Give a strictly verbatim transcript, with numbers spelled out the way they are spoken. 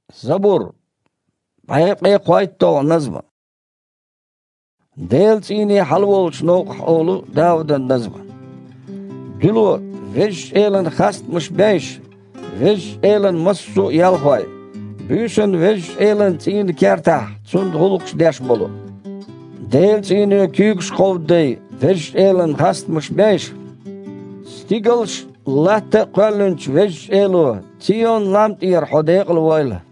زبور باقي قويتو نظمة ديل تيني حلول شنوق أولو داود النظمة دلو فيش إيلن خاست مش بيش فيش إيلن مسو يالخوي بيشن فيش إيلن تيني كارتاح تسند غلقش داش بولو ديل تيني كيوكش قودي فيش إيلن خاست مش بيش ستيغلش لا تقلنش فيش إيلو تيون لامت إير حديق الويلة